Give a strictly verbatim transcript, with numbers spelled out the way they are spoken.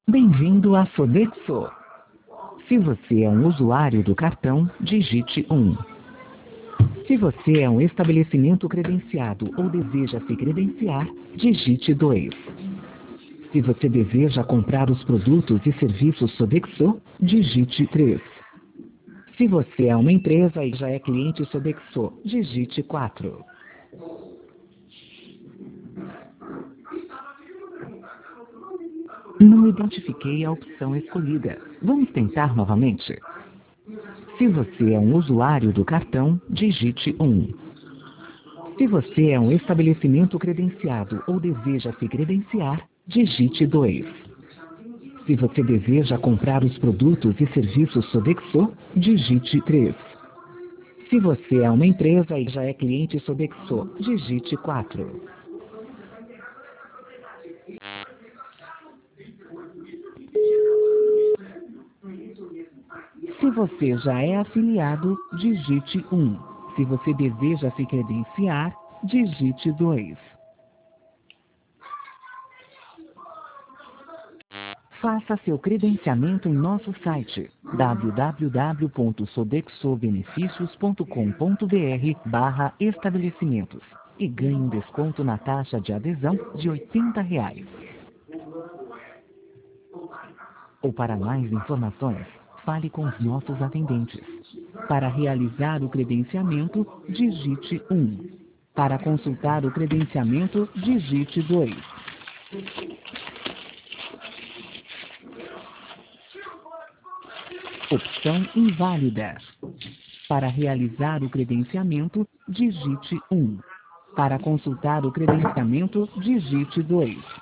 Bem-vindo à Sodexo. Se você é um usuário do cartão, digite um. Se você é um estabelecimento credenciado ou deseja se credenciar, digite dois. Se você deseja comprar os produtos e serviços Sodexo, digite três. Se você é uma empresa e já é cliente Sodexo, digite quatro. Não identifiquei a opção escolhida. Vamos tentar novamente. Se você é um usuário do cartão, digite um. Se você é um estabelecimento credenciado ou deseja se credenciar, digite dois. Se você deseja comprar os produtos e serviços Sodexo, digite três. Se você é uma empresa e já é cliente Sodexo, digite quatro. Se você já é afiliado, digite um. Se você deseja se credenciar, digite dois. Faça seu credenciamento em nosso site w w w ponto sodexobenefícios ponto com ponto b r barra estabelecimentos e ganhe um desconto na taxa de adesão de oitenta reais. Ou para mais informações, fale com os nossos atendentes. Para realizar o credenciamento, digite um. Para consultar o credenciamento, digite dois. Opção inválida. Para realizar o credenciamento, digite um. Para consultar o credenciamento, digite dois.